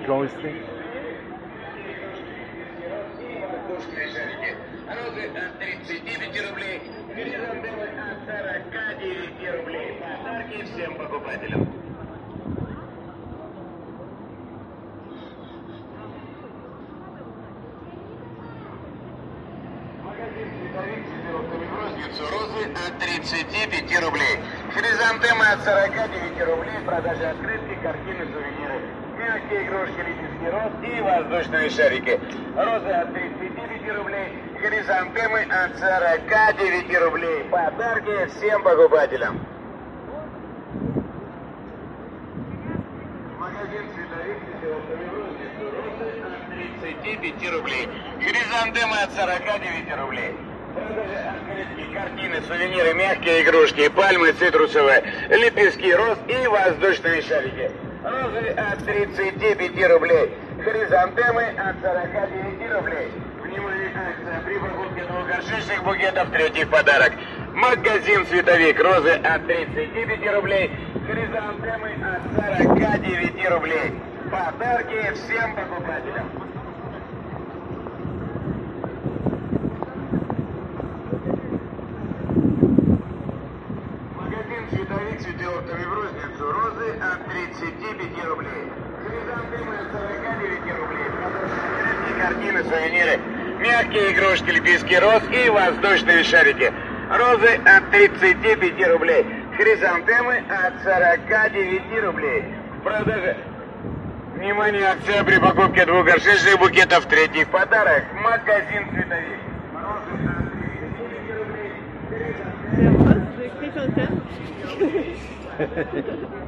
Жёлтый. Розы от 35 рублей, хризантемы от 49 рублей. Подарки всем покупателям. Магазин «Цветовик» с оптовой в розницу. Розы от 35 рублей. Хризантемы от 49 рублей. Продажа открытки, картины, сувениры. Мягкие игрушки, лепестки роз и воздушные шарики. Розы от 35 рублей. Хризантемы от 49 рублей. Подарки всем покупателям. Магазин «Цветовик» с оптовой в розницу. Розы от 35 рублей. Хризантемы от 49 рублей. Продажа открытки, картины, сувениры, мягкие игрушки, пальмы цитрусовые, лепестки роз и воздушные шарики. Розы от 35 рублей. Хризантемы от 49 рублей. Внимание, акция. При покупке 2 горшечных букетов третий подарок. Магазин «Цветовик». Розы от 35 рублей. Хризантемы от 49 рублей. Подарки всем покупателям. Магазин «Цветовик» с оптовой в розницу. Розы от 35 рублей. Хризантемы от 49 рублей. Продажа картины, сувениры, мягкие игрушки, лепестки роз и воздушные шарики. Розы от 35 рублей. Хризантемы от 49 рублей. Продажа. Внимание, акция при покупке 2 горшечных букетов третий подарок. Магазин «Цветовик». Розы от 39 рублей. Хризантемы. Chrysanthème.